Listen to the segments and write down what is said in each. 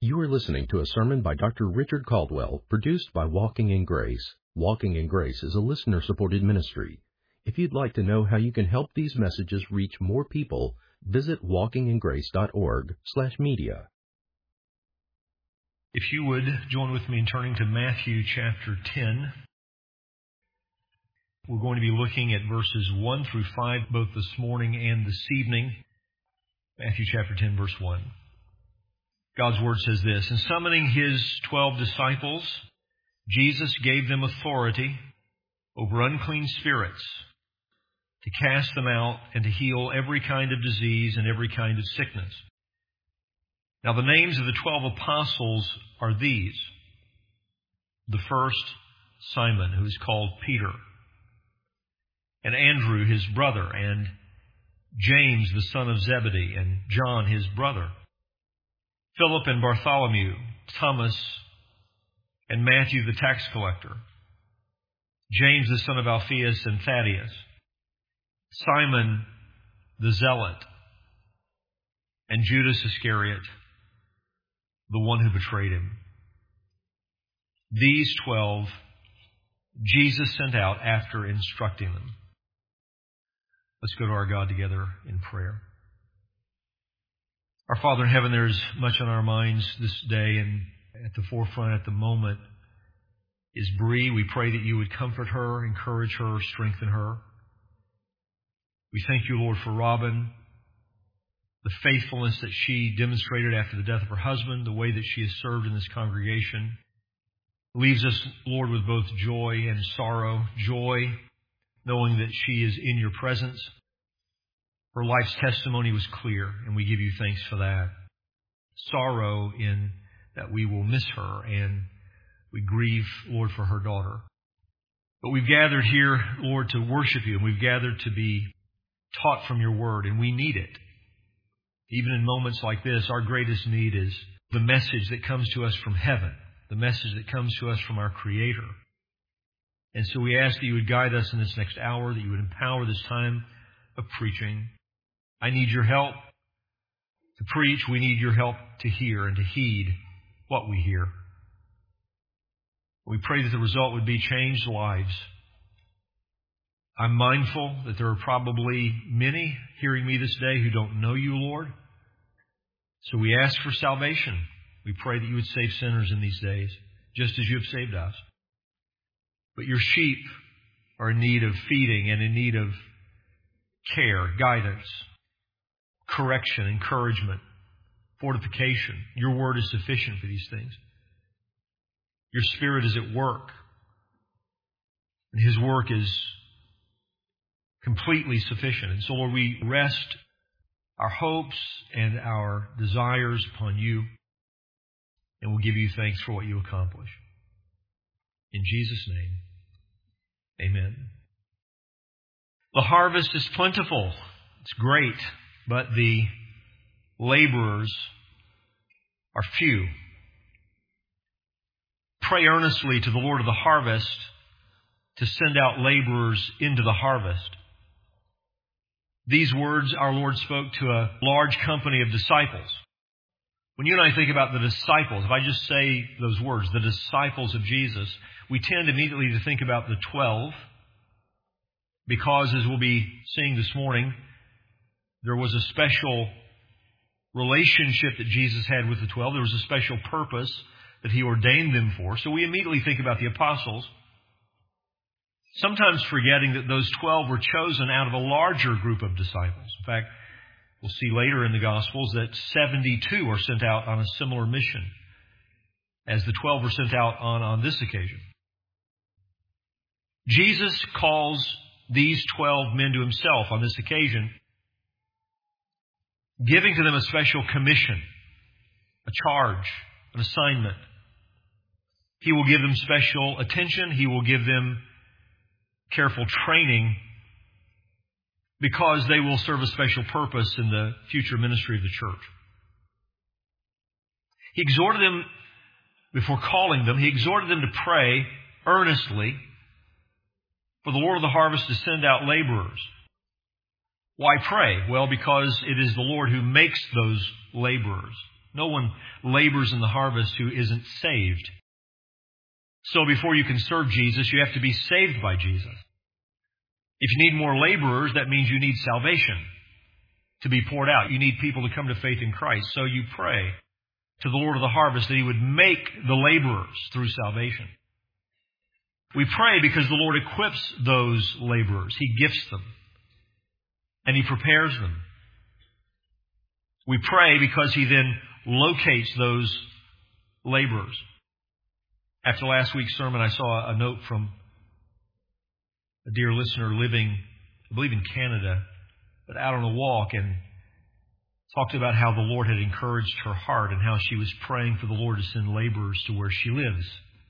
You are listening to a sermon by Dr. Richard Caldwell, produced by Walking in Grace. Walking in Grace is a listener-supported ministry. If you'd like to know how you can help these messages reach more people, visit walkingingrace.org/media. If you would join with me in turning to Matthew chapter 10. We're going to be looking at verses 1 through 5 both this morning and this evening. Matthew chapter 10, verse 1. God's Word says this: In summoning His 12 disciples, Jesus gave them authority over unclean spirits to cast them out and to heal every kind of disease and every kind of sickness. Now the names of the 12 apostles are these. The first, Simon, who is called Peter, and Andrew, his brother, and James, the son of Zebedee, and John, his brother, Philip and Bartholomew, Thomas and Matthew the tax collector, James the son of Alphaeus and Thaddeus, Simon the zealot, and Judas Iscariot, the one who betrayed him. These 12 Jesus sent out after instructing them. Let's go to our God together in prayer. Our Father in heaven, there's much on our minds this day, and at the forefront at the moment is Bree. We pray that you would comfort her, encourage her, strengthen her. We thank you, Lord, for Robin, the faithfulness that she demonstrated after the death of her husband, the way that she has served in this congregation. Leaves us, Lord, with both joy and sorrow. Joy, knowing that she is in your presence. Her life's testimony was clear, and we give you thanks for that. Sorrow in that we will miss her, and we grieve, Lord, for her daughter. But we've gathered here, Lord, to worship you, and we've gathered to be taught from your word, and we need it. Even in moments like this, our greatest need is the message that comes to us from heaven, the message that comes to us from our Creator. And so we ask that you would guide us in this next hour, that you would empower this time of preaching. I need your help to preach. We need your help to hear and to heed what we hear. We pray that the result would be changed lives. I'm mindful that there are probably many hearing me this day who don't know you, Lord. So we ask for salvation. We pray that you would save sinners in these days, just as you have saved us. But your sheep are in need of feeding and in need of care, guidance, correction, encouragement, fortification. Your word is sufficient for these things. Your Spirit is at work, and His work is completely sufficient. And so, Lord, we rest our hopes and our desires upon you, and we'll give you thanks for what you accomplish. In Jesus' name, amen. The harvest is plentiful. It's great, but the laborers are few. Pray earnestly to the Lord of the harvest to send out laborers into the harvest. These words our Lord spoke to a large company of disciples. When you and I think about the disciples, if I just say those words, the disciples of Jesus, we tend immediately to think about the 12, because as we'll be seeing this morning, there was a special relationship that Jesus had with the 12. There was a special purpose that He ordained them for. So we immediately think about the apostles, sometimes forgetting that those 12 were chosen out of a larger group of disciples. In fact, we'll see later in the Gospels that 72 are sent out on a similar mission as the 12 were sent out on this occasion. Jesus calls these 12 men to Himself on this occasion, giving to them a special commission, a charge, an assignment. He will give them special attention. He will give them careful training, because they will serve a special purpose in the future ministry of the church. He exhorted them, before calling them, He exhorted them to pray earnestly for the Lord of the harvest to send out laborers. Why pray? Well, because it is the Lord who makes those laborers. No one labors in the harvest who isn't saved. So before you can serve Jesus, you have to be saved by Jesus. If you need more laborers, that means you need salvation to be poured out. You need people to come to faith in Christ. So you pray to the Lord of the harvest that He would make the laborers through salvation. We pray because the Lord equips those laborers. He gifts them. And He prepares them. We pray because He then locates those laborers. After last week's sermon, I saw a note from a dear listener living, I believe, in Canada, but out on a walk, and talked about how the Lord had encouraged her heart and how she was praying for the Lord to send laborers to where she lives.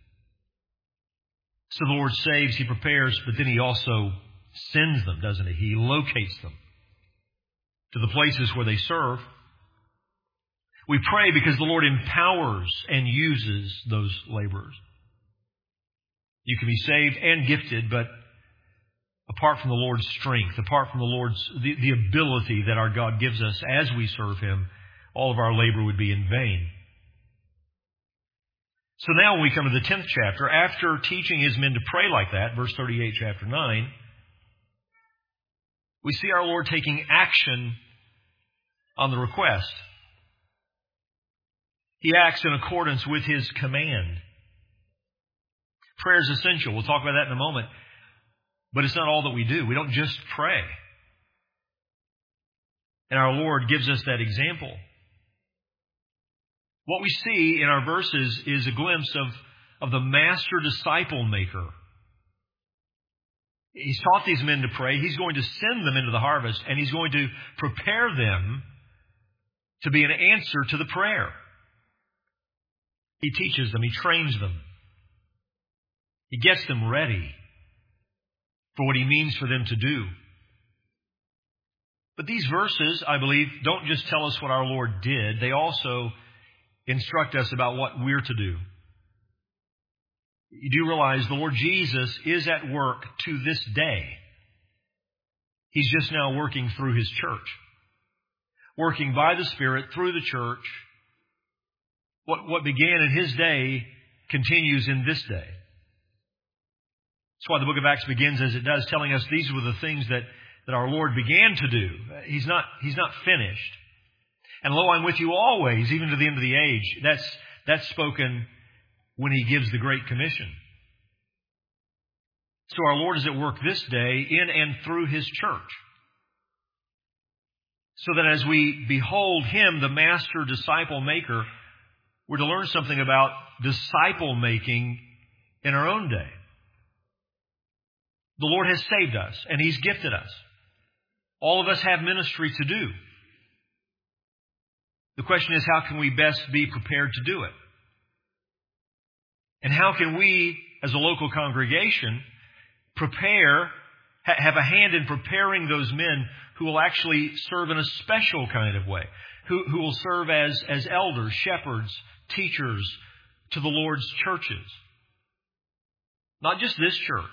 So the Lord saves, He prepares, but then He also sends them, doesn't He? He locates them to the places where they serve. We pray because the Lord empowers and uses those laborers. You can be saved and gifted, but apart from the Lord's strength, apart from the Lord's the ability that our God gives us as we serve Him, all of our labor would be in vain. So now when we come to the 10th chapter, after teaching His men to pray like that, verse 38, chapter 9, we see our Lord taking action on the request. He acts in accordance with His command. Prayer is essential. We'll talk about that in a moment. But it's not all that we do. We don't just pray. And our Lord gives us that example. What we see in our verses is a glimpse of the master disciple maker. He's taught these men to pray. He's going to send them into the harvest, and He's going to prepare them to be an answer to the prayer. He teaches them. He trains them. He gets them ready for what He means for them to do. But these verses, I believe, don't just tell us what our Lord did. They also instruct us about what we're to do. You do realize the Lord Jesus is at work to this day. He's just now working through His church. Working by the Spirit through the church. What began in His day continues in this day. That's why the book of Acts begins as it does, telling us these were the things that our Lord began to do. He's not finished. And lo, I'm with you always, even to the end of the age. That's spoken when He gives the Great Commission. So our Lord is at work this day in and through His church. So that as we behold Him, the master disciple maker, we're to learn something about disciple making in our own day. The Lord has saved us, and He's gifted us. All of us have ministry to do. The question is, how can we best be prepared to do it? And how can we, as a local congregation, have a hand in preparing those men who will actually serve in a special kind of way, who will serve as elders, shepherds, teachers to the Lord's churches. Not just this church,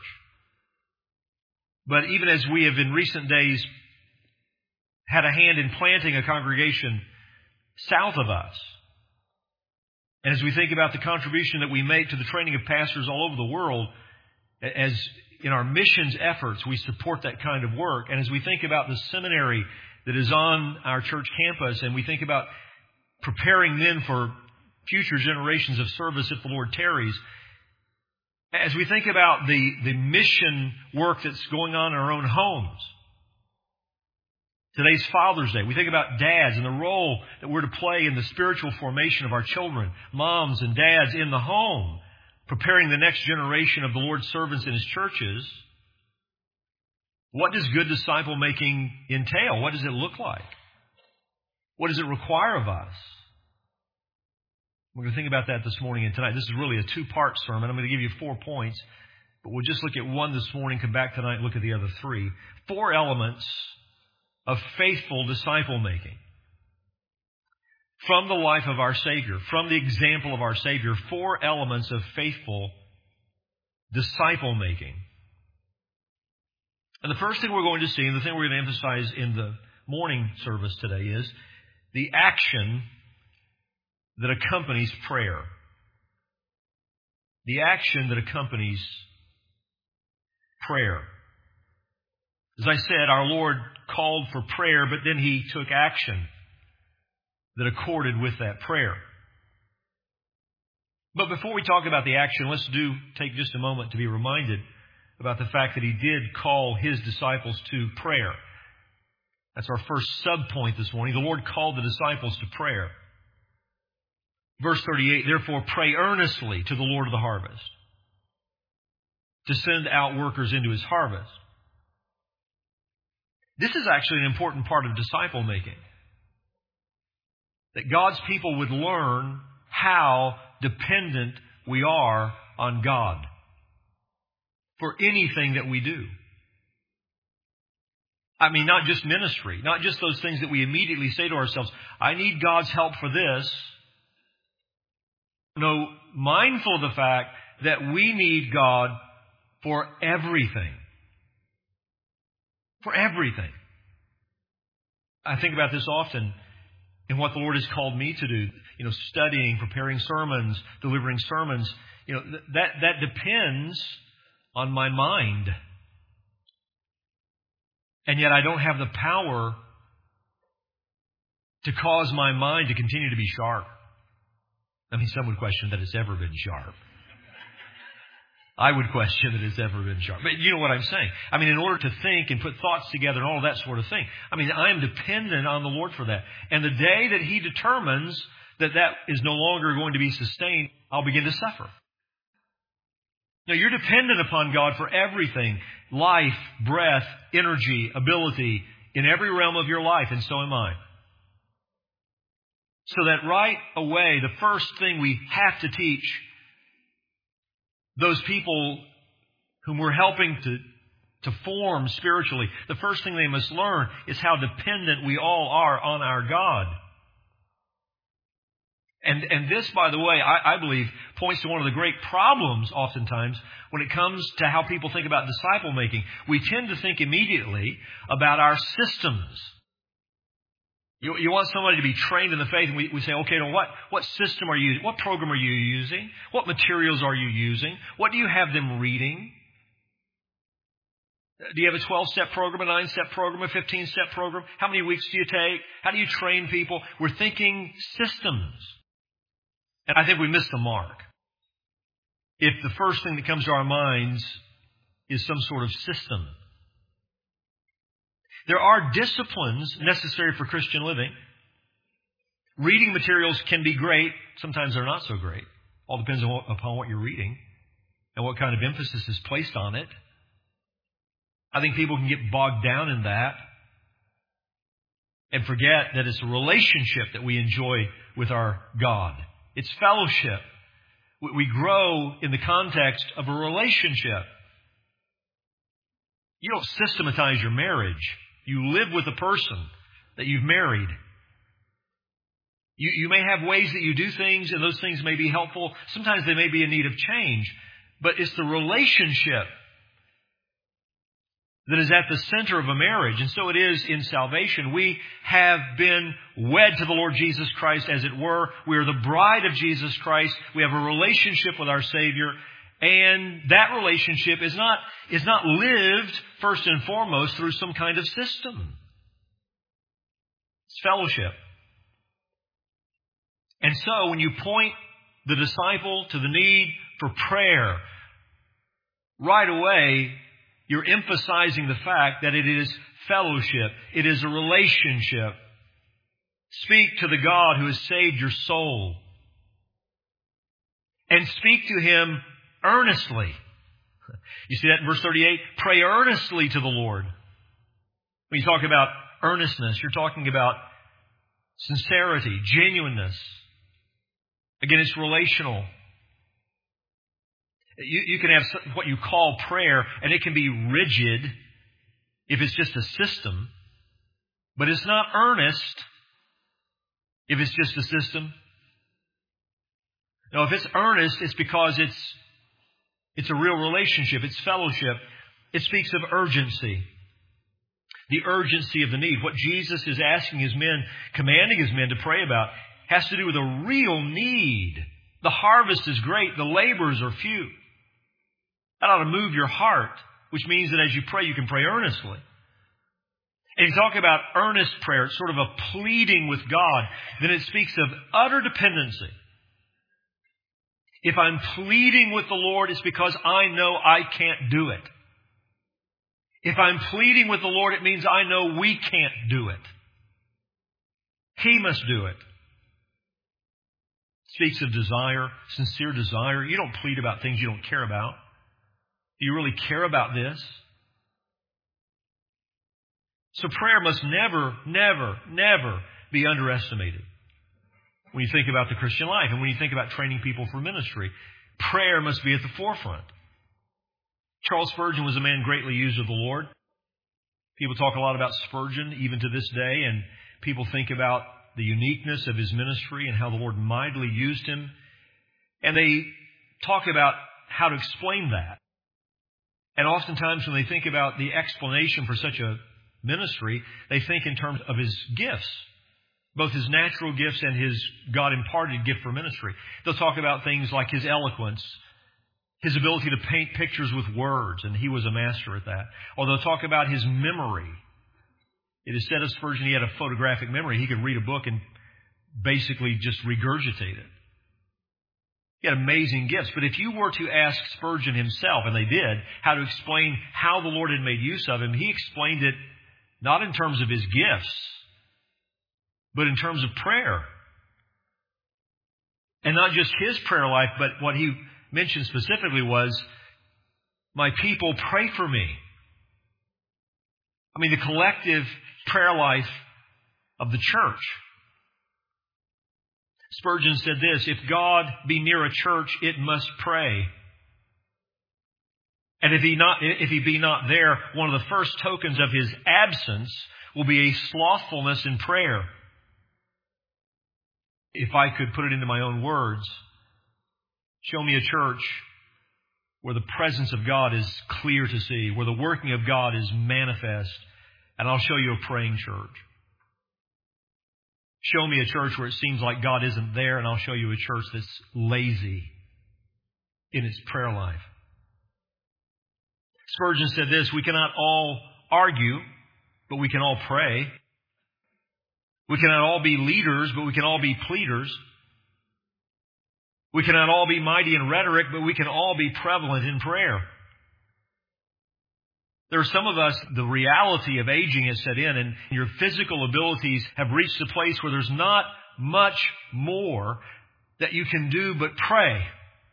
but even as we have in recent days had a hand in planting a congregation south of us. And as we think about the contribution that we make to the training of pastors all over the world, as in our missions efforts, we support that kind of work. And as we think about the seminary that is on our church campus, and we think about preparing men for future generations of service if the Lord tarries, as we think about the mission work that's going on in our own homes, today's Father's Day, we think about dads and the role that we're to play in the spiritual formation of our children, moms and dads in the home, preparing the next generation of the Lord's servants in His churches. What does good disciple making entail? What does it look like? What does it require of us? We're going to think about that this morning and tonight. This is really a two-part sermon. I'm going to give you 4 points, but we'll just look at one this morning, come back tonight and look at the other 3. 4 elements of faithful disciple making. From the life of our Savior, from the example of our Savior, 4 elements of faithful disciple making. And the first thing we're going to see, and the thing we're going to emphasize in the morning service today, is the action that accompanies prayer. The action that accompanies prayer. As I said, our Lord called for prayer, but then He took action that accorded with that prayer. But before we talk about the action, let's take just a moment to be reminded about the fact that He did call His disciples to prayer. That's our first sub-point this morning. The Lord called the disciples to prayer. Verse 38, therefore pray earnestly to the Lord of the harvest to send out workers into His harvest. This is actually an important part of disciple making. That God's people would learn how dependent we are on God for anything that we do. I mean, not just ministry, not just those things that we immediately say to ourselves, I need God's help for this. No, mindful of the fact that we need God for everything. For everything. I think about this often in what the Lord has called me to do. Studying, preparing sermons, delivering sermons. That depends on my mind. And yet I don't have the power to cause my mind to continue to be sharp. I mean, some would question that it's ever been sharp. I would question that it's ever been sharp. But you know what I'm saying. I mean, in order to think and put thoughts together and all of that sort of thing. I mean, I am dependent on the Lord for that. And the day that He determines that is no longer going to be sustained, I'll begin to suffer. Now, you're dependent upon God for everything. Life, breath, energy, ability, in every realm of your life, and so am I. So that right away, the first thing we have to teach those people whom we're helping to form spiritually, the first thing they must learn is how dependent we all are on our God. And this, by the way, I believe points to one of the great problems oftentimes when it comes to how people think about disciple making. We tend to think immediately about our systems. You want somebody to be trained in the faith, and we say, okay, now what system are you using? What program are you using? What materials are you using? What do you have them reading? Do you have a 12-step program, a 9-step program, a 15-step program? How many weeks do you take? How do you train people? We're thinking systems. And I think we missed the mark if the first thing that comes to our minds is some sort of system. There are disciplines necessary for Christian living. Reading materials can be great. Sometimes they're not so great. All depends upon what you're reading and what kind of emphasis is placed on it. I think people can get bogged down in that and forget that it's a relationship that we enjoy with our God. It's fellowship. We grow in the context of a relationship. You don't systematize your marriage. You live with the person that you've married. You may have ways that you do things, and those things may be helpful. Sometimes they may be in need of change. But it's the relationship that is at the center of a marriage. And so it is in salvation. We have been wed to the Lord Jesus Christ, as it were. We are the bride of Jesus Christ. We have a relationship with our Savior. And that relationship is not lived first and foremost through some kind of system. It's fellowship. And so when you point the disciple to the need for prayer, right away you're emphasizing the fact that it is fellowship. It is a relationship. Speak to the God who has saved your soul. And speak to Him earnestly. You see that in verse 38? Pray earnestly to the Lord. When you talk about earnestness, you're talking about sincerity, genuineness. Again, it's relational. You can have what you call prayer, and it can be rigid if it's just a system. But it's not earnest if it's just a system. No, if it's earnest, it's because it's a real relationship. It's fellowship. It speaks of urgency. The urgency of the need. What Jesus is asking His men, commanding His men to pray about, has to do with a real need. The harvest is great. The laborers are few. That ought to move your heart, which means that as you pray, you can pray earnestly. And you talk about earnest prayer, it's sort of a pleading with God. Then it speaks of utter dependency. If I'm pleading with the Lord, it's because I know I can't do it. If I'm pleading with the Lord, it means I know we can't do it. He must do it. Speaks of desire, sincere desire. You don't plead about things you don't care about. Do you really care about this? So prayer must never, never, never be underestimated. When you think about the Christian life and when you think about training people for ministry, prayer must be at the forefront. Charles Spurgeon was a man greatly used of the Lord. People talk a lot about Spurgeon even to this day, and people think about the uniqueness of his ministry and how the Lord mightily used him. And they talk about how to explain that. And oftentimes when they think about the explanation for such a ministry, they think in terms of his gifts, both his natural gifts and his God-imparted gift for ministry. They'll talk about things like his eloquence, his ability to paint pictures with words, and he was a master at that. Or they'll talk about his memory. It is said of Spurgeon he had a photographic memory. He could read a book and basically just regurgitate it. He had amazing gifts. But if you were to ask Spurgeon himself, and they did, how to explain how the Lord had made use of him, he explained it not in terms of his gifts, but in terms of prayer. And not just his prayer life, but what he mentioned specifically was, my people, pray for me. I mean, the collective prayer life of the church. Spurgeon said this, if God be near a church, it must pray. And if he be not there, one of the first tokens of his absence will be a slothfulness in prayer. If I could put it into my own words, show me a church where the presence of God is clear to see, where the working of God is manifest, and I'll show you a praying church. Show me a church where it seems like God isn't there, and I'll show you a church that's lazy in its prayer life. Spurgeon said this, we cannot all argue, but we can all pray. We cannot all be leaders, but we can all be pleaders. We cannot all be mighty in rhetoric, but we can all be prevalent in prayer. There are some of us, the reality of aging has set in, and your physical abilities have reached a place where there's not much more that you can do but pray.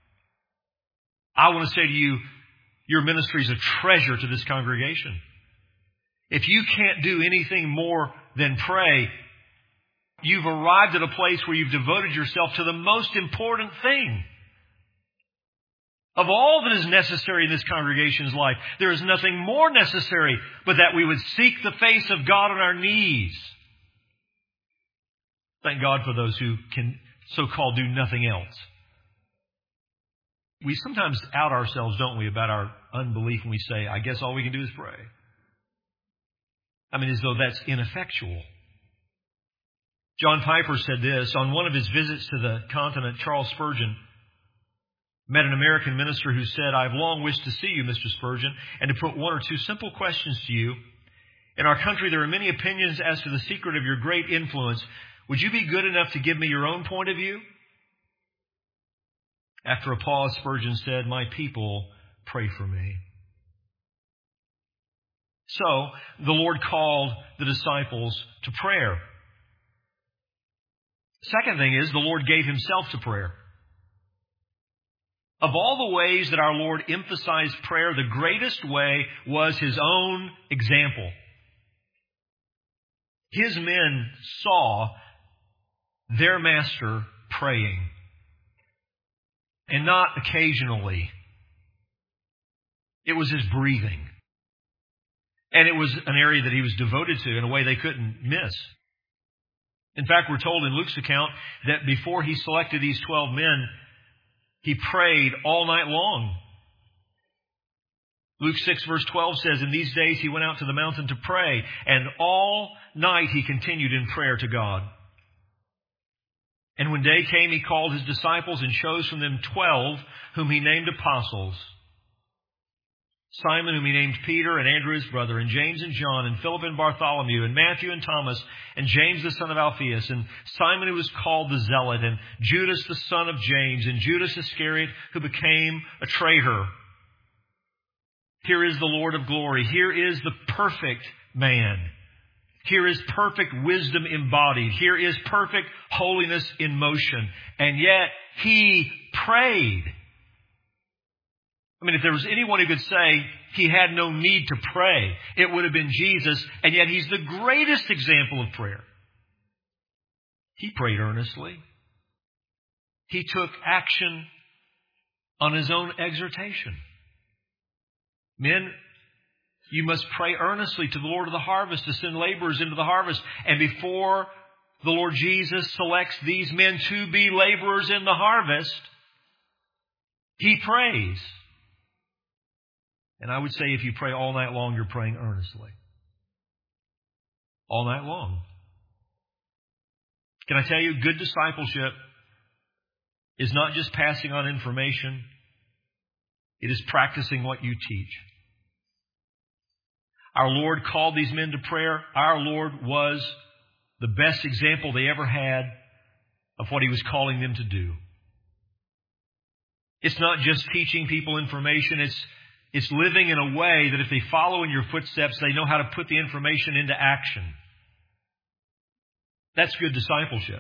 I want to say to you, your ministry is a treasure to this congregation. If you can't do anything more than pray, you've arrived at a place where you've devoted yourself to the most important thing. Of all that is necessary in this congregation's life, there is nothing more necessary but that we would seek the face of God on our knees. Thank God for those who can so-called do nothing else. We sometimes out ourselves, don't we, about our unbelief when we say, I guess all we can do is pray. I mean, as though that's ineffectual. John Piper said this, on one of his visits to the continent, Charles Spurgeon met an American minister who said, I've long wished to see you, Mr. Spurgeon, and to put one or two simple questions to you. In our country, there are many opinions as to the secret of your great influence. Would you be good enough to give me your own point of view? After a pause, Spurgeon said, my people, pray for me. So, the Lord called the disciples to prayer. Second thing is, the Lord gave himself to prayer. Of all the ways that our Lord emphasized prayer, the greatest way was his own example. His men saw their master praying. And not occasionally. It was his breathing. And it was an area that he was devoted to in a way they couldn't miss. In fact, we're told in Luke's account that before he selected these 12 men, he prayed all night long. Luke 6 verse 12 says, in these days he went out to the mountain to pray, and all night he continued in prayer to God. And when day came, he called his disciples and chose from them 12, whom he named apostles. Simon, whom he named Peter, and Andrew his brother, and James and John, and Philip and Bartholomew, and Matthew and Thomas, and James the son of Alphaeus, and Simon who was called the Zealot, and Judas the son of James, and Judas Iscariot, who became a traitor. Here is the Lord of glory. Here is the perfect man. Here is perfect wisdom embodied. Here is perfect holiness in motion. And yet, he prayed. I mean, if there was anyone who could say he had no need to pray, it would have been Jesus. And yet, he's the greatest example of prayer. He prayed earnestly. He took action on his own exhortation. Men, you must pray earnestly to the Lord of the harvest to send laborers into the harvest. And before the Lord Jesus selects these men to be laborers in the harvest, he prays. And I would say if you pray all night long, you're praying earnestly. All night long. Can I tell you, good discipleship is not just passing on information. It is practicing what you teach. Our Lord called these men to prayer. Our Lord was the best example they ever had of what he was calling them to do. It's not just teaching people information. It's living in a way that if they follow in your footsteps, they know how to put the information into action. That's good discipleship.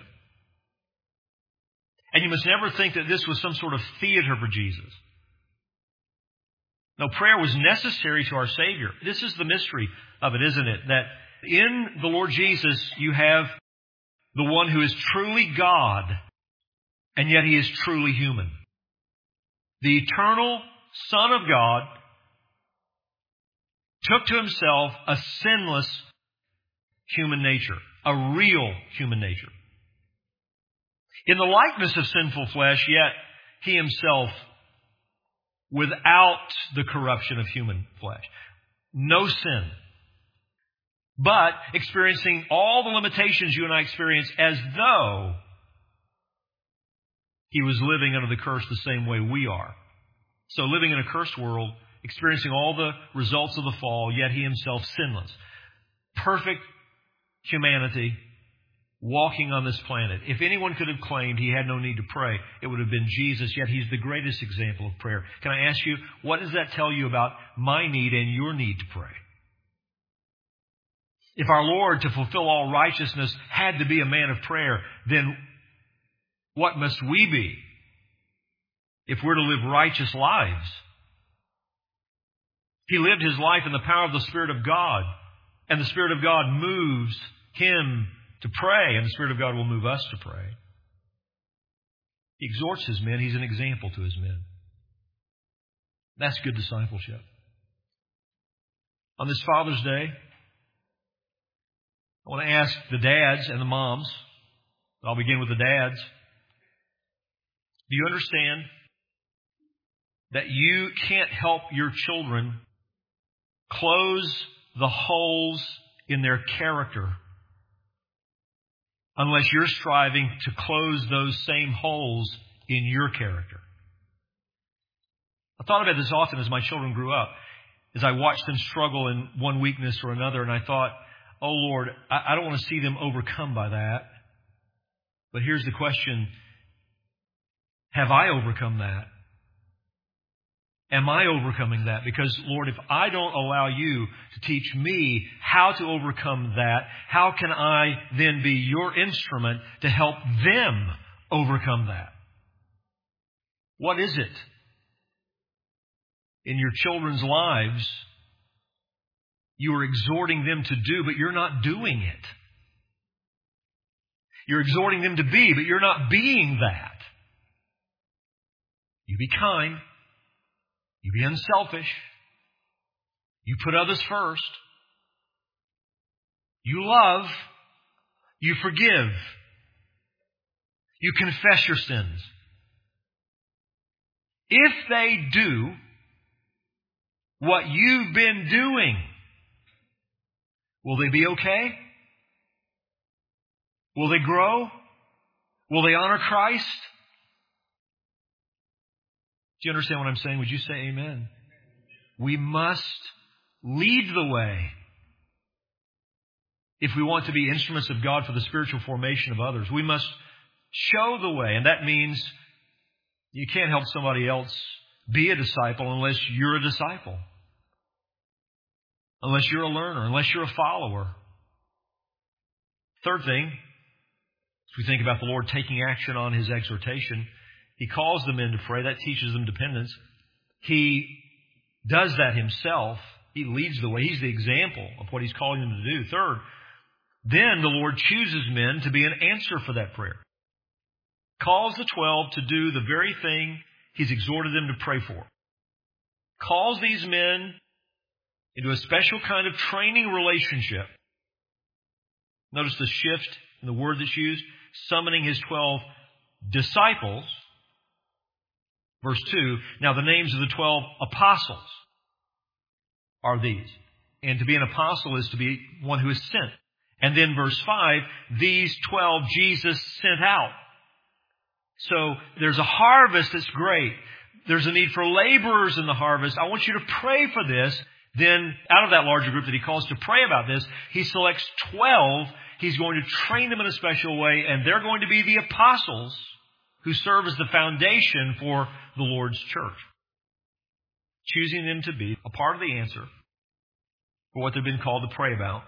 And you must never think that this was some sort of theater for Jesus. No, prayer was necessary to our Savior. This is the mystery of it, isn't it? That in the Lord Jesus, you have the one who is truly God, and yet he is truly human. The eternal Son of God took to himself a sinless human nature, a real human nature. In the likeness of sinful flesh, yet he himself without the corruption of human flesh. No sin. But experiencing all the limitations you and I experience as though he was living under the curse the same way we are. So living in a cursed world, experiencing all the results of the fall, yet he himself sinless. Perfect humanity walking on this planet. If anyone could have claimed he had no need to pray, it would have been Jesus, yet he's the greatest example of prayer. Can I ask you, what does that tell you about my need and your need to pray? If our Lord, to fulfill all righteousness, had to be a man of prayer, then what must we be if we're to live righteous lives? He lived his life in the power of the Spirit of God, and the Spirit of God moves him to pray, and the Spirit of God will move us to pray. He exhorts his men. He's an example to his men. That's good discipleship. On this Father's Day, I want to ask the dads and the moms. I'll begin with the dads. Do you understand that you can't help your children close the holes in their character unless you're striving to close those same holes in your character? I thought about this often as my children grew up, as I watched them struggle in one weakness or another, and I thought, oh Lord, I don't want to see them overcome by that. But here's the question, have I overcome that? Am I overcoming that? Because, Lord, if I don't allow you to teach me how to overcome that, how can I then be your instrument to help them overcome that? What is it in your children's lives you are exhorting them to do, but you're not doing it? You're exhorting them to be, but you're not being that. You be kind. You be unselfish. You put others first. You love. You forgive. You confess your sins. If they do what you've been doing, will they be okay? Will they grow? Will they honor Christ? Do you understand what I'm saying? Would you say amen? We must lead the way if we want to be instruments of God for the spiritual formation of others. We must show the way, and that means you can't help somebody else be a disciple unless you're a disciple, unless you're a learner, unless you're a follower. Third thing, as we think about the Lord taking action on His exhortation, He calls the men to pray. That teaches them dependence. He does that Himself. He leads the way. He's the example of what He's calling them to do. Third, then the Lord chooses men to be an answer for that prayer. Calls the 12 to do the very thing He's exhorted them to pray for. Calls these men into a special kind of training relationship. Notice the shift in the word that's used. Summoning His 12 disciples. Verse 2, now the names of the 12 apostles are these. And to be an apostle is to be one who is sent. And then verse 5, these 12 Jesus sent out. So there's a harvest that's great. There's a need for laborers in the harvest. I want you to pray for this. Then out of that larger group that He calls to pray about this, He selects 12. He's going to train them in a special way, and they're going to be the apostles who serve as the foundation for the Lord's church. Choosing them to be a part of the answer for what they've been called to pray about.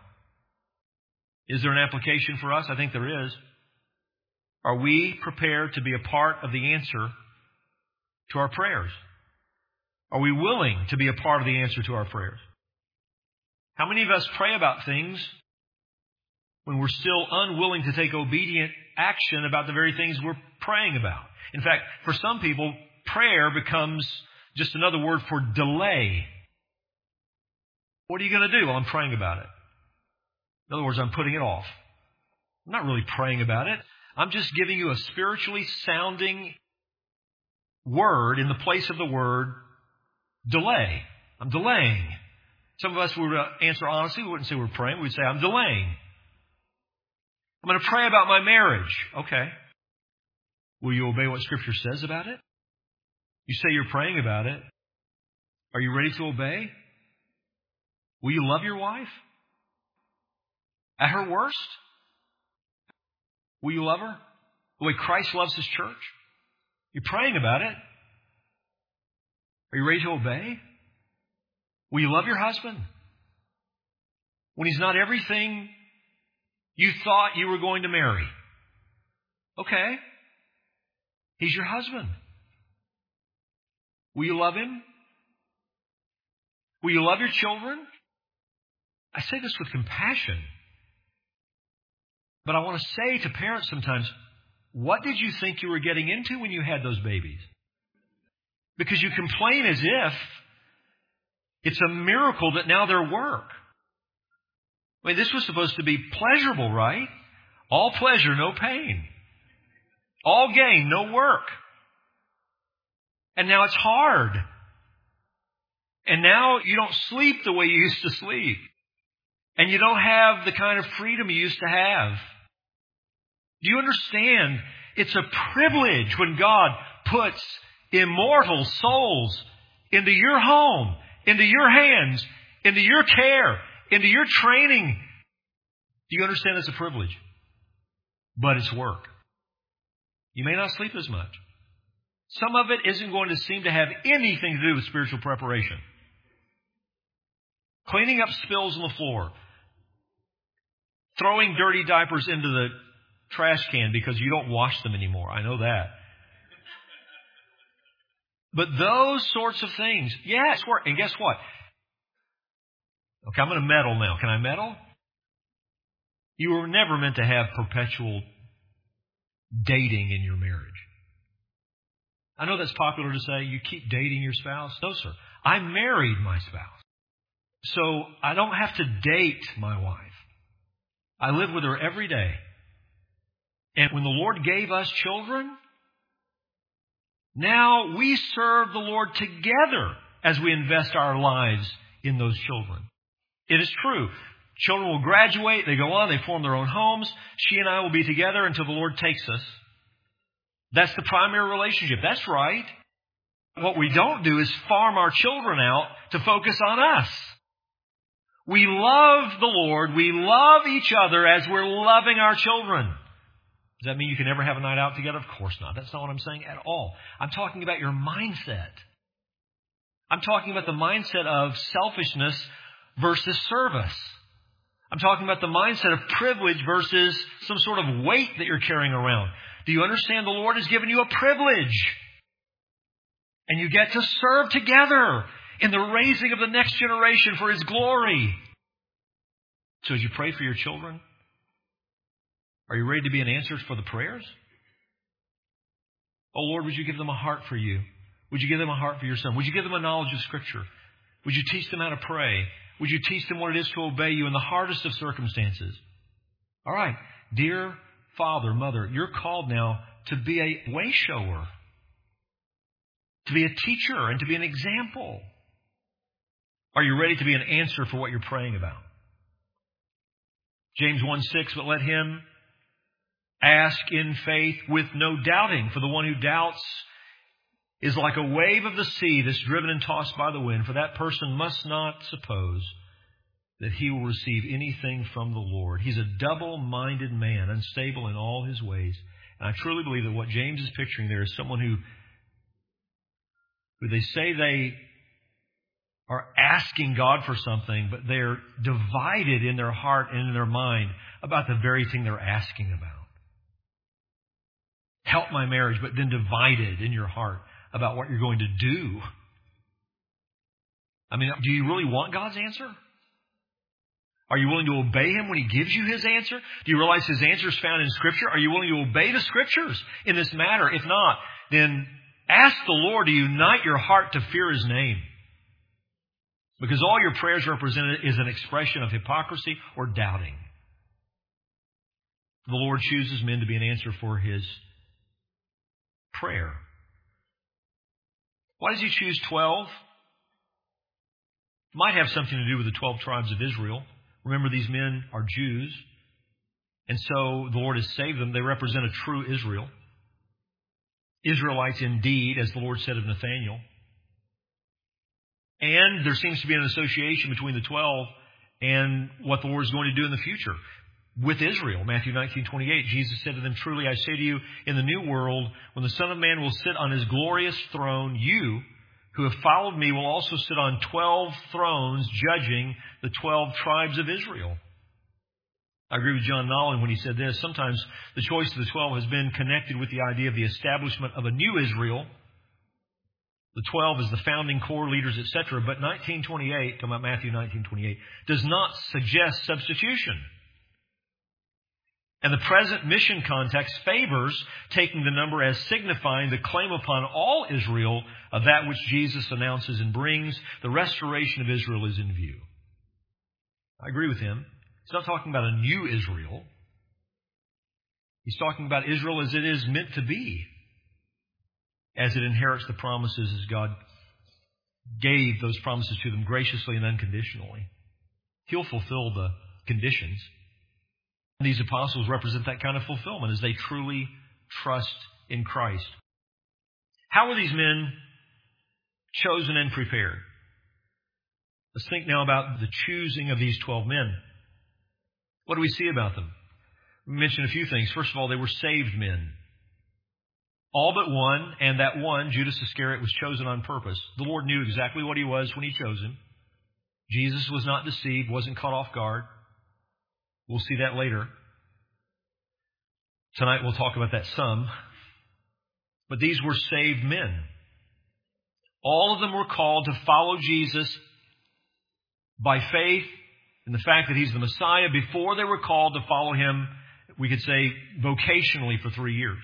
Is there an application for us? I think there is. Are we prepared to be a part of the answer to our prayers? Are we willing to be a part of the answer to our prayers? How many of us pray about things when we're still unwilling to take obedient action about the very things we're praying about? In fact, for some people, prayer becomes just another word for delay. What are you going to do? Well, I'm praying about it. In other words, I'm putting it off. I'm not really praying about it. I'm just giving you a spiritually sounding word in the place of the word delay. I'm delaying. Some of us would answer honestly. We wouldn't say we're praying. We'd say, I'm delaying. I'm going to pray about my marriage. Okay. Will you obey what Scripture says about it? You say you're praying about it. Are you ready to obey? Will you love your wife? At her worst? Will you love her the way Christ loves His church? You're praying about it. Are you ready to obey? Will you love your husband when he's not everything you thought you were going to marry? Okay. He's your husband. Will you love him? Will you love your children? I say this with compassion. But I want to say to parents sometimes, what did you think you were getting into when you had those babies? Because you complain as if it's a miracle that now they're work. I mean, this was supposed to be pleasurable, right? All pleasure, no pain. All gain, no work. And now it's hard. And now you don't sleep the way you used to sleep. And you don't have the kind of freedom you used to have. Do you understand? It's a privilege when God puts immortal souls into your home, into your hands, into your care, into your training. Do you understand it's a privilege? But it's work. You may not sleep as much. Some of it isn't going to seem to have anything to do with spiritual preparation. Cleaning up spills on the floor. Throwing dirty diapers into the trash can because you don't wash them anymore. I know that. But those sorts of things, yeah, it's work. And guess what? Okay, I'm going to meddle now. Can I meddle? You were never meant to have perpetual dating in your marriage. I know that's popular to say, you keep dating your spouse. No, sir. I married my spouse. So I don't have to date my wife. I live with her every day. And when the Lord gave us children, now we serve the Lord together as we invest our lives in those children. It is true. Children will graduate, they go on, they form their own homes. She and I will be together until the Lord takes us. That's the primary relationship. That's right. What we don't do is farm our children out to focus on us. We love the Lord. We love each other as we're loving our children. Does that mean you can never have a night out together? Of course not. That's not what I'm saying at all. I'm talking about your mindset. I'm talking about the mindset of selfishness versus service. I'm talking about the mindset of privilege versus some sort of weight that you're carrying around. Do you understand the Lord has given you a privilege? And you get to serve together in the raising of the next generation for His glory. So as you pray for your children, are you ready to be an answer for the prayers? Oh Lord, would you give them a heart for you? Would you give them a heart for your Son? Would you give them a knowledge of Scripture? Would you teach them how to pray? Would you teach them what it is to obey you in the hardest of circumstances? All right, dear father, mother, you're called now to be a way shower, to be a teacher, and to be an example. Are you ready to be an answer for what you're praying about? James 1:6, but let him ask in faith with no doubting, for the one who doubts is like a wave of the sea that's driven and tossed by the wind. For that person must not suppose that he will receive anything from the Lord. He's a double-minded man, unstable in all his ways. And I truly believe that what James is picturing there is someone who they say they are asking God for something, but they're divided in their heart and in their mind about the very thing they're asking about. Help my marriage, but then divided in your heart about what you're going to do. I mean, do you really want God's answer? Are you willing to obey Him when He gives you His answer? Do you realize His answer is found in Scripture? Are you willing to obey the Scriptures in this matter? If not, then ask the Lord to unite your heart to fear His name. Because all your prayers represented is an expression of hypocrisy or doubting. The Lord chooses men to be an answer for His prayer. Why does He choose 12? It might have something to do with the 12 tribes of Israel. Remember, these men are Jews, and so the Lord has saved them. They represent a true Israel. Israelites indeed, as the Lord said of Nathanael. And there seems to be an association between the 12 and what the Lord is going to do in the future with Israel. Matthew 19:28, Jesus said to them, truly I say to you, in the new world, when the Son of Man will sit on His glorious throne, you who have followed me will also sit on 12 thrones judging the 12 tribes of Israel. I agree with John Nolan when he said this. Sometimes the choice of the 12 has been connected with the idea of the establishment of a new Israel. The 12 is the founding core leaders, etc. But 1928, talking about Matthew 19:28, does not suggest substitution. And the present mission context favors taking the number as signifying the claim upon all Israel of that which Jesus announces and brings. The restoration of Israel is in view. I agree with him. He's not talking about a new Israel. He's talking about Israel as it is meant to be, as it inherits the promises as God gave those promises to them graciously and unconditionally. He'll fulfill the conditions. These apostles represent that kind of fulfillment as they truly trust in Christ. How were these men chosen and prepared? Let's think now about the choosing of these 12 men. What do we see about them? We mentioned a few things. First of all, they were saved men. All but one, and that one, Judas Iscariot, was chosen on purpose. The Lord knew exactly what he was when He chose him. Jesus was not deceived, wasn't caught off guard. We'll see that later. Tonight we'll talk about that some. But these were saved men. All of them were called to follow Jesus by faith in the fact that He's the Messiah. Before they were called to follow Him, we could say vocationally for 3 years.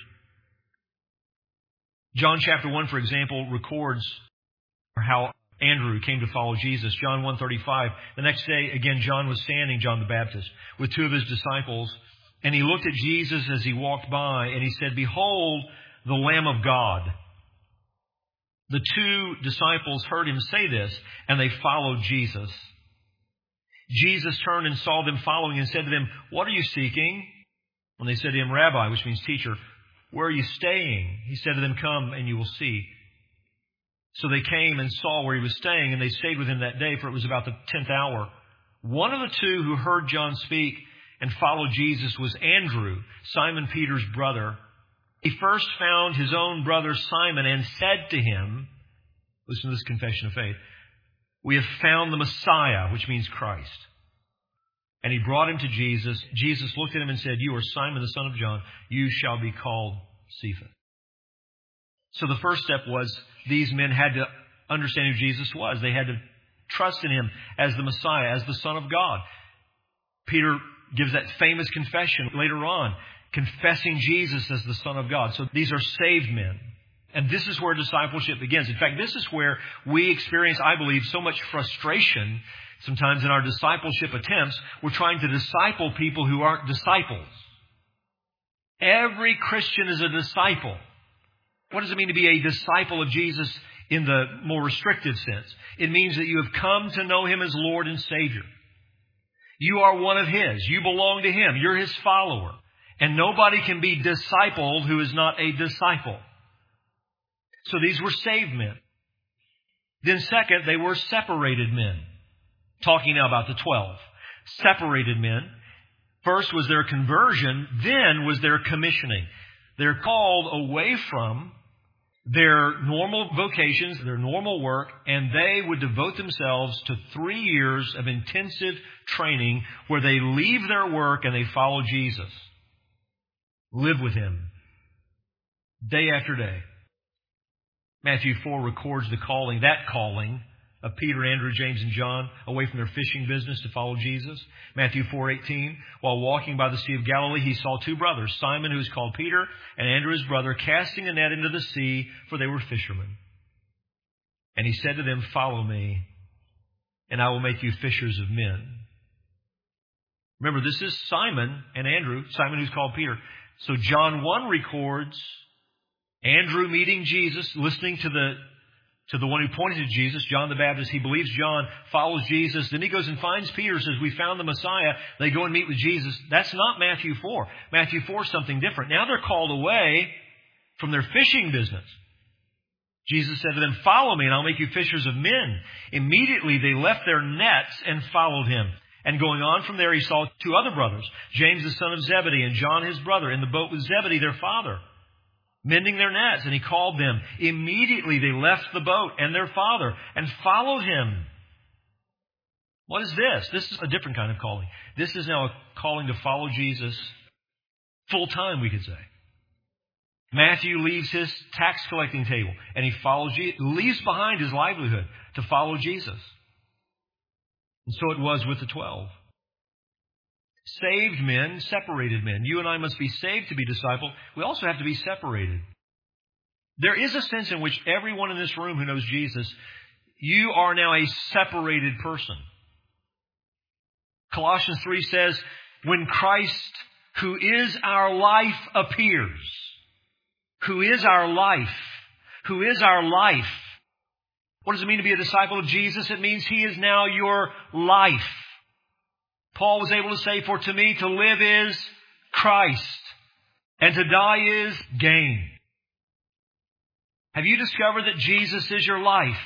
John chapter 1, for example, records how Andrew came to follow Jesus. John 1:35. The next day, again, John was standing, John the Baptist, with 2 of his disciples. And he looked at Jesus as he walked by, and he said, behold, the Lamb of God. The 2 disciples heard him say this, and they followed Jesus. Jesus turned and saw them following and said to them, what are you seeking? And they said to him, Rabbi, which means teacher, "Where are you staying?" He said to them, "Come and you will see." So they came and saw where he was staying, and they stayed with him that day, for it was about the 10th hour. One of the two who heard John speak and followed Jesus was Andrew, Simon Peter's brother. He first found his own brother Simon and said to him, listen to this confession of faith, "We have found the Messiah," which means Christ. And he brought him to Jesus. Jesus looked at him and said, "You are Simon, the son of John. You shall be called Cephas." So the first step was these men had to understand who Jesus was. They had to trust in him as the Messiah, as the Son of God. Peter gives that famous confession later on, confessing Jesus as the Son of God. So these are saved men. And this is where discipleship begins. In fact, this is where we experience, I believe, so much frustration sometimes in our discipleship attempts. We're trying to disciple people who aren't disciples. Every Christian is a disciple. What does it mean to be a disciple of Jesus in the more restrictive sense? It means that you have come to know him as Lord and Savior. You are one of his. You belong to him. You're his follower. And nobody can be discipled who is not a disciple. So these were saved men. Then second, they were separated men. Talking now about the 12. Separated men. First was their conversion, then was their commissioning. They're called away from their normal vocations, their normal work, and they would devote themselves to 3 years of intensive training where they leave their work and they follow Jesus. Live with him day after day. Matthew 4 records the calling, that calling of Peter, Andrew, James, and John away from their fishing business to follow Jesus. Matthew 4:18, while walking by the Sea of Galilee, he saw two brothers, Simon, who is called Peter, and Andrew, his brother, casting a net into the sea, for they were fishermen. And he said to them, "Follow me, and I will make you fishers of men." Remember, this is Simon and Andrew, Simon who's called Peter. So John 1 records Andrew meeting Jesus, listening to the one who pointed to Jesus, John the Baptist. He believes John, follows Jesus. Then he goes and finds Peter, says, "We found the Messiah." They go and meet with Jesus. That's not Matthew 4. Matthew 4 is something different. Now they're called away from their fishing business. Jesus said to them, "Follow me and I'll make you fishers of men." Immediately they left their nets and followed him. And going on from there, he saw two other brothers, James the son of Zebedee and John his brother, in the boat with Zebedee their father, mending their nets, and he called them. Immediately they left the boat and their father and followed him. What is this? This is a different kind of calling. This is now a calling to follow Jesus full time, we could say. Matthew leaves his tax collecting table and he follows Jesus, leaves behind his livelihood to follow Jesus. And so it was with the 12. Saved men, separated men. You and I must be saved to be discipled. We also have to be separated. There is a sense in which everyone in this room who knows Jesus, you are now a separated person. Colossians 3 says, when Christ, who is our life, appears. Who is our life? Who is our life? What does it mean to be a disciple of Jesus? It means he is now your life. Paul was able to say, "For to me to live is Christ, and to die is gain." Have you discovered that Jesus is your life?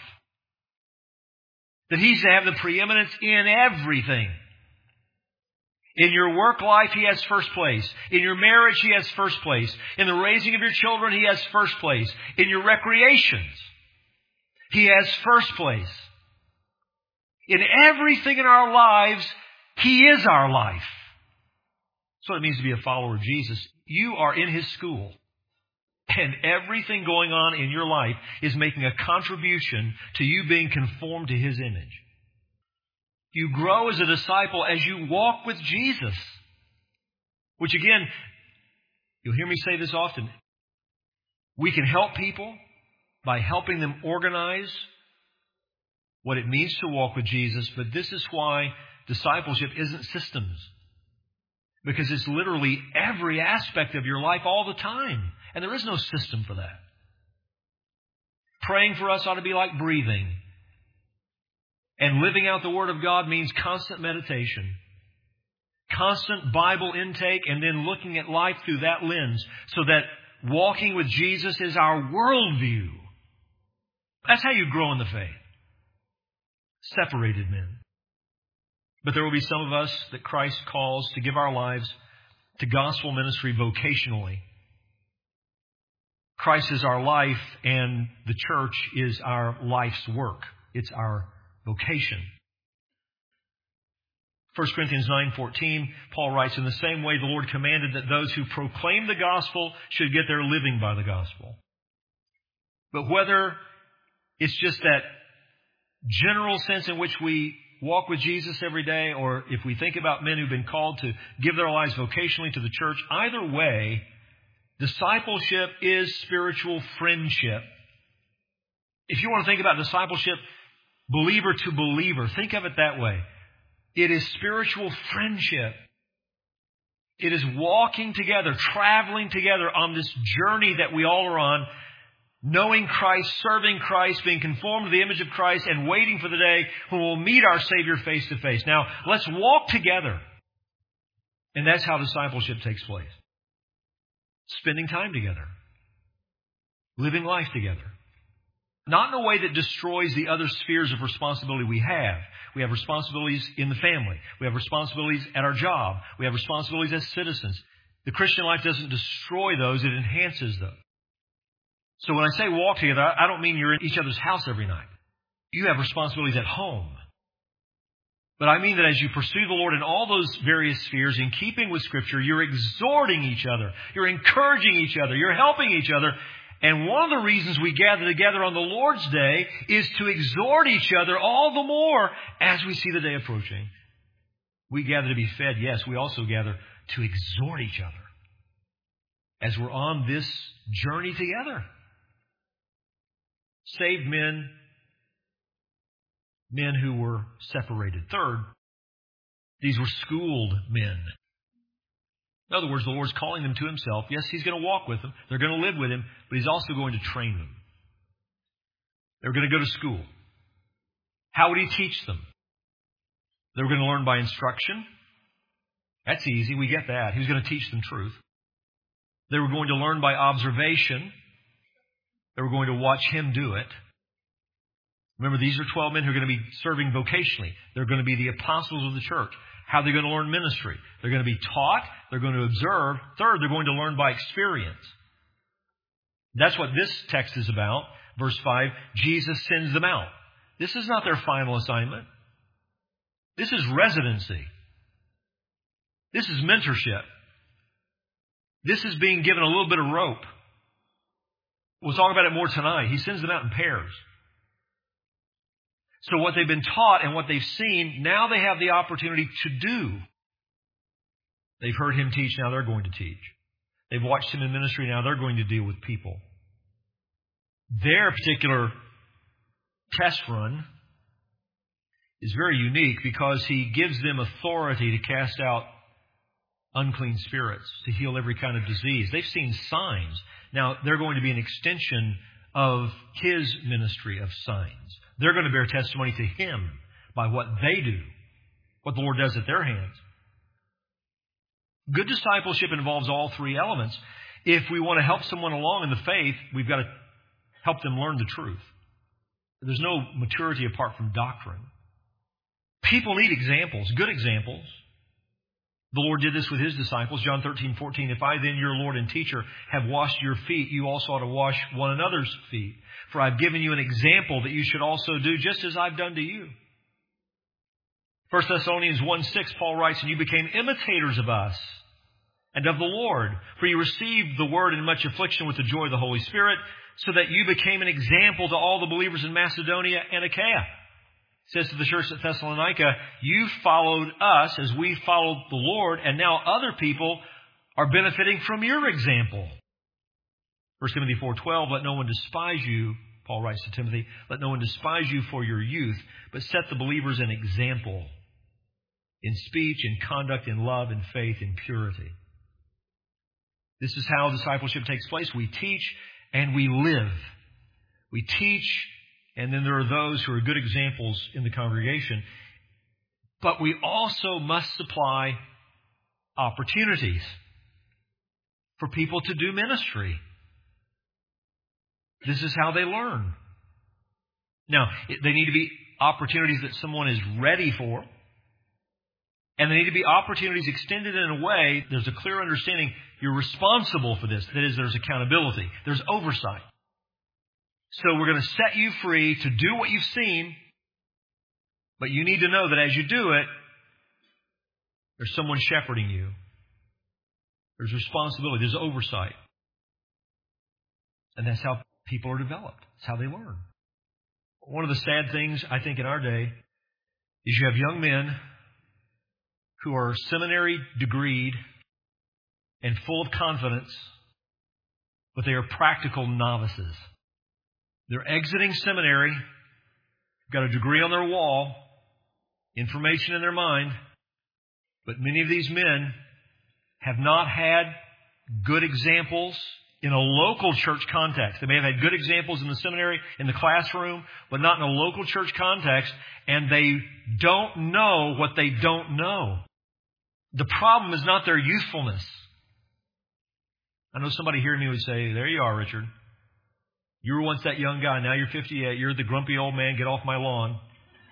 That he's to have the preeminence in everything. In your work life, he has first place. In your marriage, he has first place. In the raising of your children, he has first place. In your recreations, he has first place. In everything in our lives, he is our life. That's what it means to be a follower of Jesus. You are in his school. And everything going on in your life is making a contribution to you being conformed to his image. You grow as a disciple as you walk with Jesus. Which again, you'll hear me say this often. We can help people by helping them organize what it means to walk with Jesus. But this is why discipleship isn't systems. Because it's literally every aspect of your life all the time. And there is no system for that. Praying for us ought to be like breathing. And living out the Word of God means constant meditation. Constant Bible intake and then looking at life through that lens so that walking with Jesus is our worldview. That's how you grow in the faith. Separated men. But there will be some of us that Christ calls to give our lives to gospel ministry vocationally. Christ is our life, and the church is our life's work. It's our vocation. 1 Corinthians 9:14, Paul writes, in the same way the Lord commanded that those who proclaim the gospel should get their living by the gospel. But whether it's just that general sense in which we walk with Jesus every day, or if we think about men who've been called to give their lives vocationally to the church, either way, discipleship is spiritual friendship. If you want to think about discipleship, believer to believer, think of it that way. It is spiritual friendship. It is walking together, traveling together on this journey that we all are on, knowing Christ, serving Christ, being conformed to the image of Christ, and waiting for the day when we'll meet our Savior face to face. Now, let's walk together. And that's how discipleship takes place. Spending time together. Living life together. Not in a way that destroys the other spheres of responsibility we have. We have responsibilities in the family. We have responsibilities at our job. We have responsibilities as citizens. The Christian life doesn't destroy those, it enhances those. So when I say walk together, I don't mean you're in each other's house every night. You have responsibilities at home. But I mean that as you pursue the Lord in all those various spheres, in keeping with Scripture, you're exhorting each other. You're encouraging each other. You're helping each other. And one of the reasons we gather together on the Lord's Day is to exhort each other all the more as we see the day approaching. We gather to be fed. Yes, we also gather to exhort each other as we're on this journey together. Saved men, men who were separated. Third, these were schooled men. In other words, the Lord's calling them to Himself. Yes, He's going to walk with them. They're going to live with Him, but He's also going to train them. They're going to go to school. How would He teach them? They were going to learn by instruction. That's easy. We get that. He was going to teach them truth. They were going to learn by observation. They were going to watch Him do it. Remember, these are 12 men who are going to be serving vocationally. They're going to be the apostles of the church. How are they going to learn ministry? They're going to be taught. They're going to observe. Third, they're going to learn by experience. That's what this text is about. Verse 5, Jesus sends them out. This is not their final assignment. This is residency. This is mentorship. This is being given a little bit of rope. We'll talk about it more tonight. He sends them out in pairs. So what they've been taught and what they've seen, now they have the opportunity to do. They've heard Him teach, now they're going to teach. They've watched Him in ministry, now they're going to deal with people. Their particular test run is very unique because He gives them authority to cast out unclean spirits, to heal every kind of disease. They've seen signs. Now, they're going to be an extension of His ministry of signs. They're going to bear testimony to Him by what they do, what the Lord does at their hands. Good discipleship involves all three elements. If we want to help someone along in the faith, we've got to help them learn the truth. There's no maturity apart from doctrine. People need examples, good examples. The Lord did this with His disciples. John 13:14, if I then, your Lord and teacher, have washed your feet, you also ought to wash one another's feet. For I've given you an example that you should also do just as I've done to you. 1 Thessalonians 1:6, Paul writes, and you became imitators of us and of the Lord, for you received the word in much affliction with the joy of the Holy Spirit, so that you became an example to all the believers in Macedonia and Achaia. It says to the church at Thessalonica, you followed us as we followed the Lord, and now other people are benefiting from your example. 1 Timothy 4:12, let no one despise you, Paul writes to Timothy, let no one despise you for your youth, but set the believers an example in speech, in conduct, in love, in faith, in purity. This is how discipleship takes place. We teach and we live. We teach, and then there are those who are good examples in the congregation. But we also must supply opportunities for people to do ministry. This is how they learn. Now, they need to be opportunities that someone is ready for. And they need to be opportunities extended in a way, there's a clear understanding you're responsible for this. That is, there's accountability. There's oversight. So we're going to set you free to do what you've seen, but you need to know that as you do it, there's someone shepherding you. There's responsibility. There's oversight. And that's how people are developed. That's how they learn. One of the sad things, I think, in our day is you have young men who are seminary degreed and full of confidence, but they are practical novices. They're exiting seminary, got a degree on their wall, information in their mind, but many of these men have not had good examples in a local church context. They may have had good examples in the seminary, in the classroom, but not in a local church context, and they don't know what they don't know. The problem is not their youthfulness. I know somebody hearing me would say, there you are, Richard. You were once that young guy. Now you're 58. You're the grumpy old man. Get off my lawn.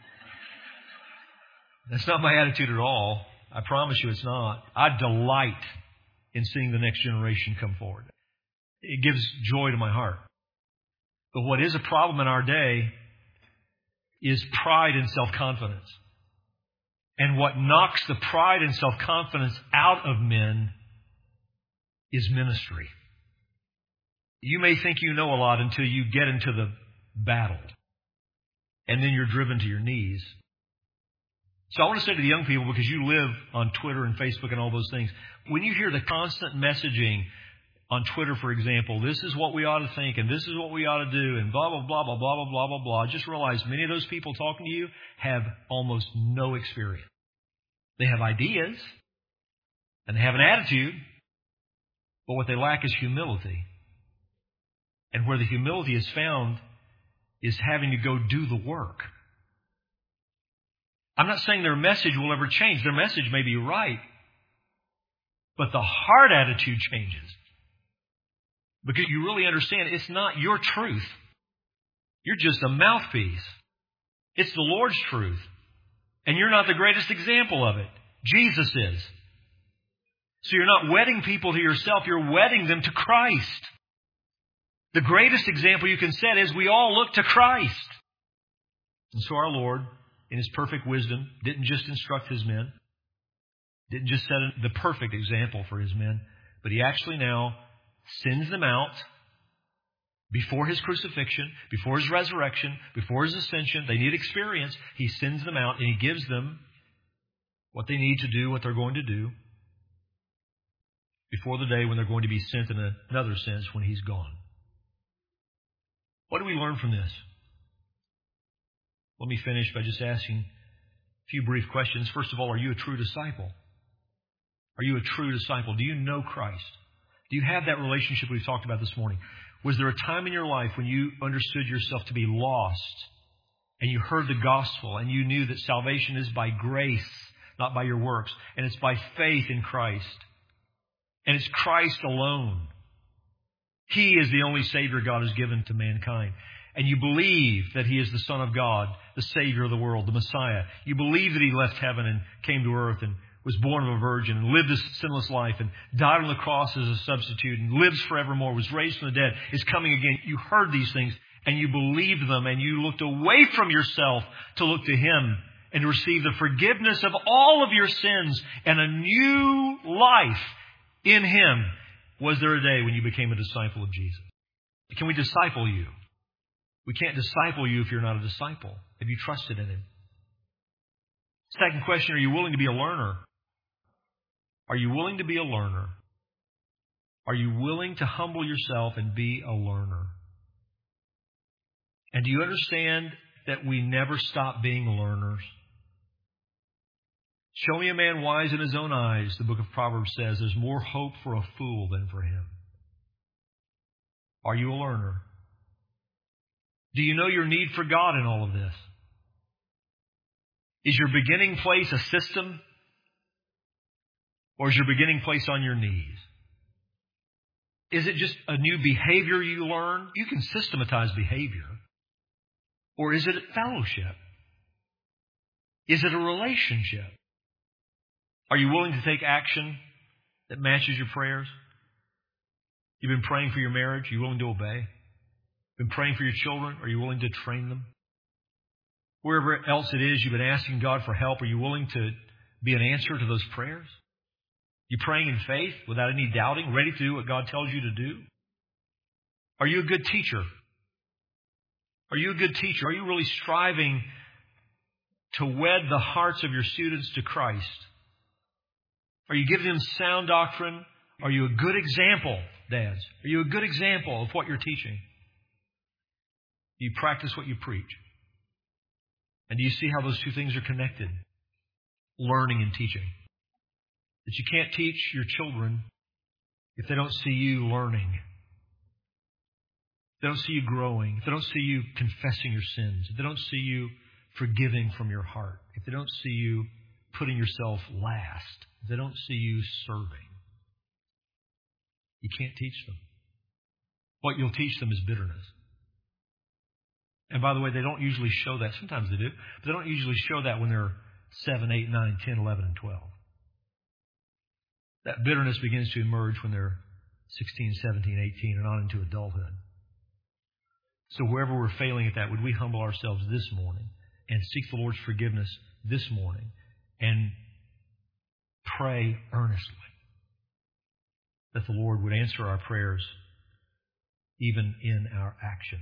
That's not my attitude at all. I promise you it's not. I delight in seeing the next generation come forward. It gives joy to my heart. But what is a problem in our day is pride and self-confidence. And what knocks the pride and self-confidence out of men is ministry. You may think you know a lot until you get into the battle. And then you're driven to your knees. So I want to say to the young people, because you live on Twitter and Facebook and all those things, when you hear the constant messaging on Twitter, for example, this is what we ought to think and this is what we ought to do and blah, blah, blah, blah, blah, blah, blah, blah, blah. Just realize many of those people talking to you have almost no experience. They have ideas and they have an attitude, but what they lack is humility. And where the humility is found is having to go do the work. I'm not saying their message will ever change. Their message may be right, but the heart attitude changes. Because you really understand it's not your truth. You're just a mouthpiece. It's the Lord's truth. And you're not the greatest example of it. Jesus is. So you're not wedding people to yourself. You're wedding them to Christ. The greatest example you can set is we all look to Christ. And so our Lord, in His perfect wisdom, didn't just instruct His men, didn't just set the perfect example for His men, but He actually now sends them out before His crucifixion, before His resurrection, before His ascension. They need experience. He sends them out and He gives them what they need to do, what they're going to do, before the day when they're going to be sent in another sense when He's gone. What do we learn from this? Let me finish by just asking a few brief questions. First of all, are you a true disciple? Are you a true disciple? Do you know Christ? Do you have that relationship we've talked about this morning? Was there a time in your life when you understood yourself to be lost and you heard the gospel and you knew that salvation is by grace, not by your works, and it's by faith in Christ, and it's Christ alone? He is the only Savior God has given to mankind. And you believe that He is the Son of God, the Savior of the world, the Messiah. You believe that He left heaven and came to earth and was born of a virgin and lived a sinless life and died on the cross as a substitute and lives forevermore, was raised from the dead, is coming again. You heard these things and you believed them and you looked away from yourself to look to Him and to receive the forgiveness of all of your sins and a new life in Him. Was there a day when you became a disciple of Jesus? Can we disciple you? We can't disciple you if you're not a disciple. Have you trusted in Him? Second question, are you willing to be a learner? Are you willing to be a learner? Are you willing to humble yourself and be a learner? And do you understand that we never stop being learners? Show me a man wise in his own eyes, the book of Proverbs says, there's more hope for a fool than for him. Are you a learner? Do you know your need for God in all of this? Is your beginning place a system? Or is your beginning place on your knees? Is it just a new behavior you learn? You can systematize behavior. Or is it fellowship? Is it a relationship? Are you willing to take action that matches your prayers? You've been praying for your marriage. Are you willing to obey? Been praying for your children. Are you willing to train them? Wherever else it is you've been asking God for help, are you willing to be an answer to those prayers? You praying in faith without any doubting, ready to do what God tells you to do? Are you a good teacher? Are you a good teacher? Are you really striving to wed the hearts of your students to Christ? Are you giving them sound doctrine? Are you a good example, dads? Are you a good example of what you're teaching? Do you practice what you preach? And do you see how those two things are connected? Learning and teaching. That you can't teach your children if they don't see you learning. If they don't see you growing. If they don't see you confessing your sins. If they don't see you forgiving from your heart. If they don't see you putting yourself last. If they don't see you serving. You can't teach them. What you'll teach them is bitterness. And by the way, they don't usually show that. Sometimes they do. But they don't usually show that when they're 7, 8, 9, 10, 11, and 12. That bitterness begins to emerge when they're 16, 17, 18, and on into adulthood. So wherever we're failing at that, would we humble ourselves this morning and seek the Lord's forgiveness this morning and pray earnestly that the Lord would answer our prayers even in our actions.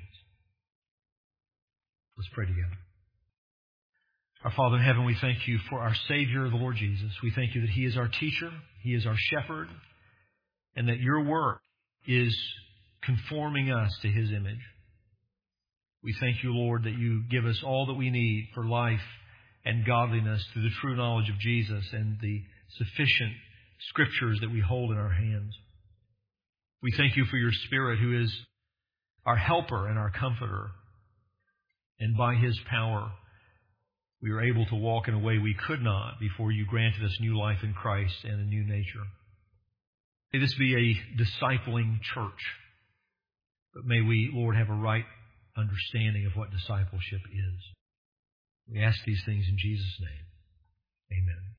Let's pray together. Our Father in heaven, we thank you for our Savior, the Lord Jesus. We thank you that He is our teacher, He is our shepherd, and that your work is conforming us to His image. We thank you, Lord, that you give us all that we need for life and godliness through the true knowledge of Jesus and the sufficient Scriptures that we hold in our hands. We thank you for your Spirit, who is our helper and our comforter. And by His power, we are able to walk in a way we could not before you granted us new life in Christ and a new nature. May this be a discipling church. But may we, Lord, have a right understanding of what discipleship is. We ask these things in Jesus' name. Amen.